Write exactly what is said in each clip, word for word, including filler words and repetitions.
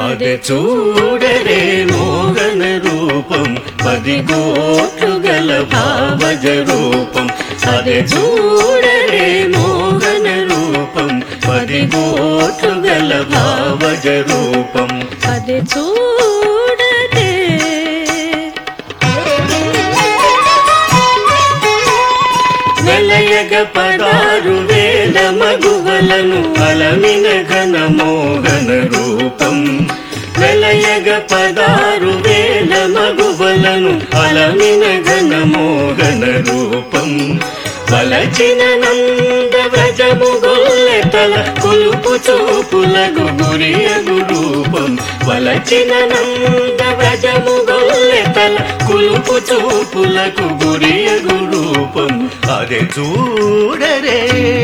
అదే చూడరే మోహన రూపం పది కోట్లు గల భావజ రూపం అదే చూడరే మోహన రూపం పది కోట్లు గల భావజ రూపం అదే చూడరే వెలయగ పదారు వేల మగువలను అలమిన ఘన మోహన రూపం వెలయగ పదారు వేల మగువలను అలమిన ఘన మోహన రూపం వలచిన నంద వ్రజము గొల్లెతల కొలుపు చూపులకు గురియగు రూపం వలచిన నంద వ్రజము గొల్లెతల కొలుపు చూపులకు గురియగు రూపం అదే చూడరే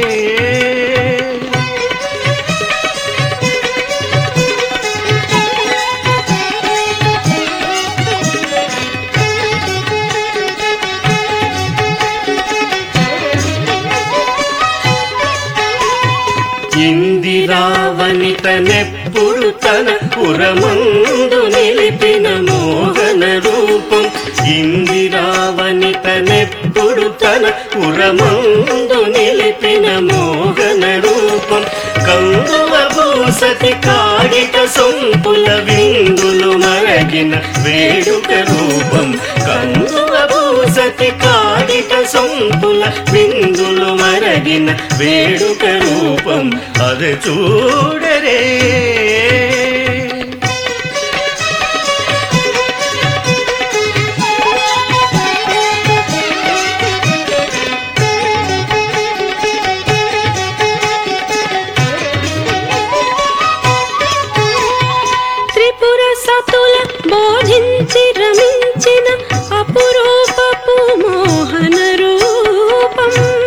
ఇందిరావనితనెప్పుడు తన పురమందు నిలిపిన మోహన రూపం ఇందిరావనితనెప్పుడు తన పురమందు నిలిపిన మోహన రూపం కందువ భూసతి కాడిక సొంపుల విందులు మరగిన వేడుక రూపం కందువ భూసతి కాడిక సొంపుల విందులు మరగిన వేడుక రూపం అది చూడరే త్రిపుర సతుల బోధించి రమించిన అపురూపపు మోహన రూపం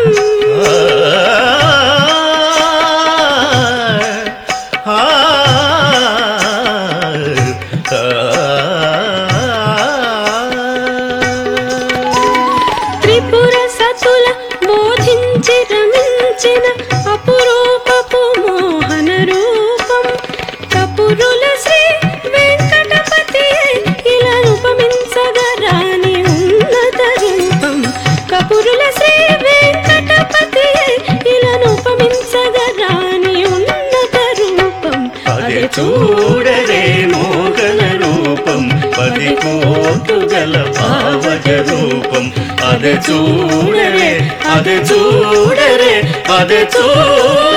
త్రిపుర సతుల బోధించి రమించిన అపురూపపు మోహన రూపం కపురుల శ్రీ వెంకటపతి ఇలా రూపమించగరాని ఉన్నత రూపం కపురుల శ్రీ వెంకటపతి ఇలా రూపమించగరాని ఉన్నత రూపం అదే చూడరే మోహన రూపం పది కోట్లు గల భావజ రూపం అదే చూడరే అదే చూడరే అదే చూడరే